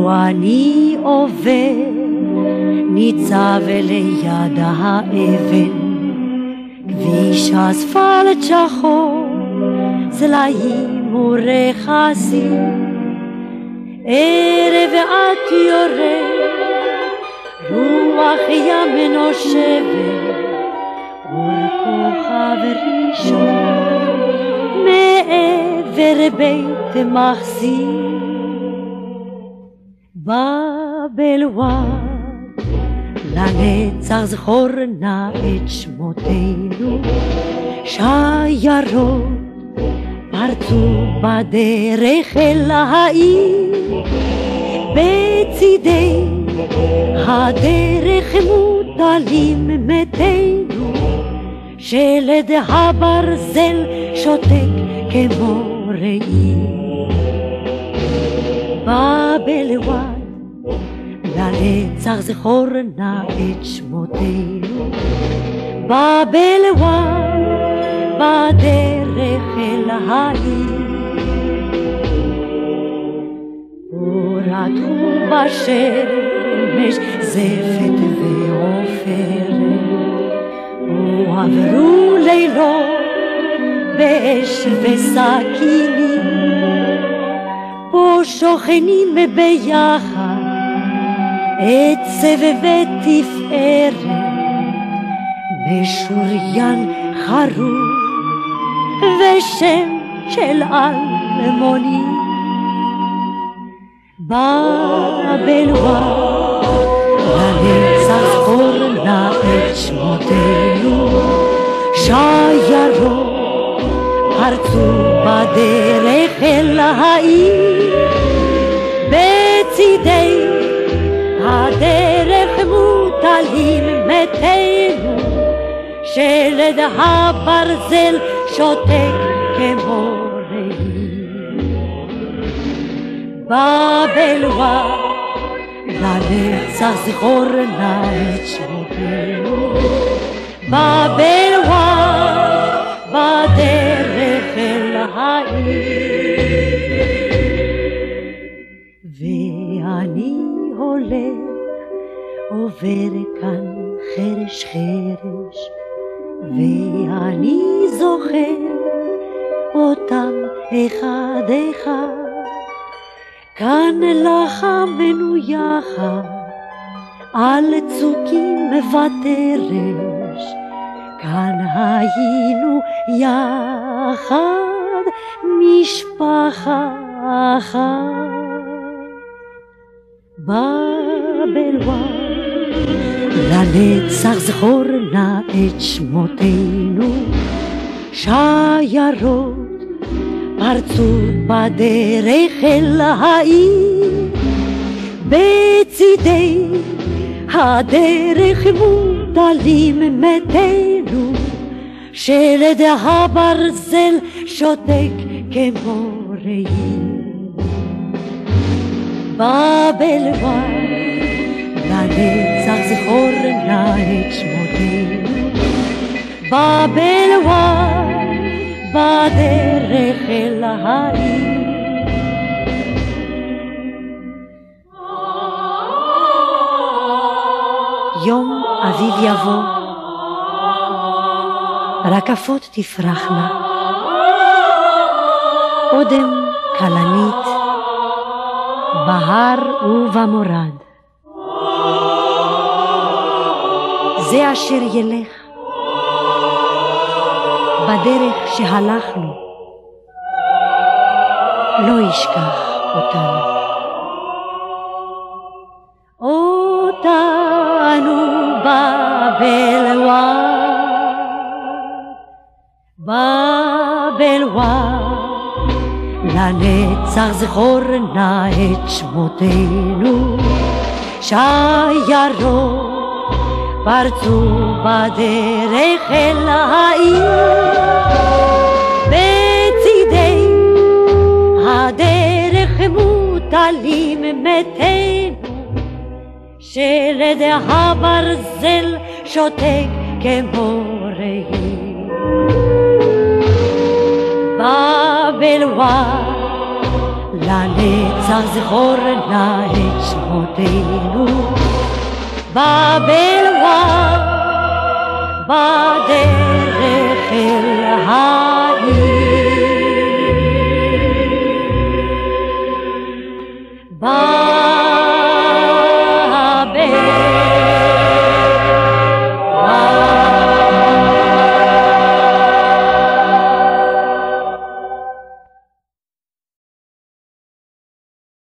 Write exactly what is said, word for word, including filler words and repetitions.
ואני עובר ניצב ליד האבן, כביש אספלט שחור, צלעים ורכסים, ערב ואת יורד, רוח ים נושבת, אור כוכב ראשון, מעבר בית מחסים. בבלוואן לנצח זכור נא את שמותינו, שיירות פרצו בדרך אל העיר, בצידי הדרך מוטלים מתינו, שלד הברזל שותק כמו ראי. בבלוואן לנצח זכור נא את שמותינו, בבלוואן בדרך אל העיר. ורתחו בשמש זפת ועופרת, ועברו לילות באש וסכינים, פה שוכנים ביחד עצב ותפארת, משוריין חרוב ושם של אלמוני. בבלוואן לנצח זכור נא את שמותינו, שיירות פרצו בדרך אל העיר, בצידי הדרך מוטלים מתינו, שלד הברזל שותק כמו ראי. בבלוואן לנצח זכור נא את שמותינו, בבלוואן בדרך אל העיר. ואני הולך עובר כאן חרש חרש, ואני זוכר אותם אחד אחד, כאן לחמנו יחד על צוקים ותרש, כאן היינו יחד משפחה אחת. בבלוואן לנצח זכור נא את שמותינו, שיירות פרצו בדרך אל העיר, בצידי הדרך מוטלים מתינו, שלד הברזל שותק כמו ראי. בבלוואן לנצח זכור נא את שמותינו, בבלוואן בדרך אל העיר. יום אביב יבוא, רקפות תפרחנה, אודם כלנית בהר ובמורד. זה אשר ילך בדרך שהלכנו, לא ישכח אותנו. אותנו בבלוואן, בבלוואן לנצח זכור נא את שמותינו, שיירות פרצו בדרך אל העיר, בצידי הדרך מוטלים מתינו, שלד הברזל שותק כמו ראי. בבלוואן לנצח זכור נא את שמותינו בבלווה בדרך אל ה...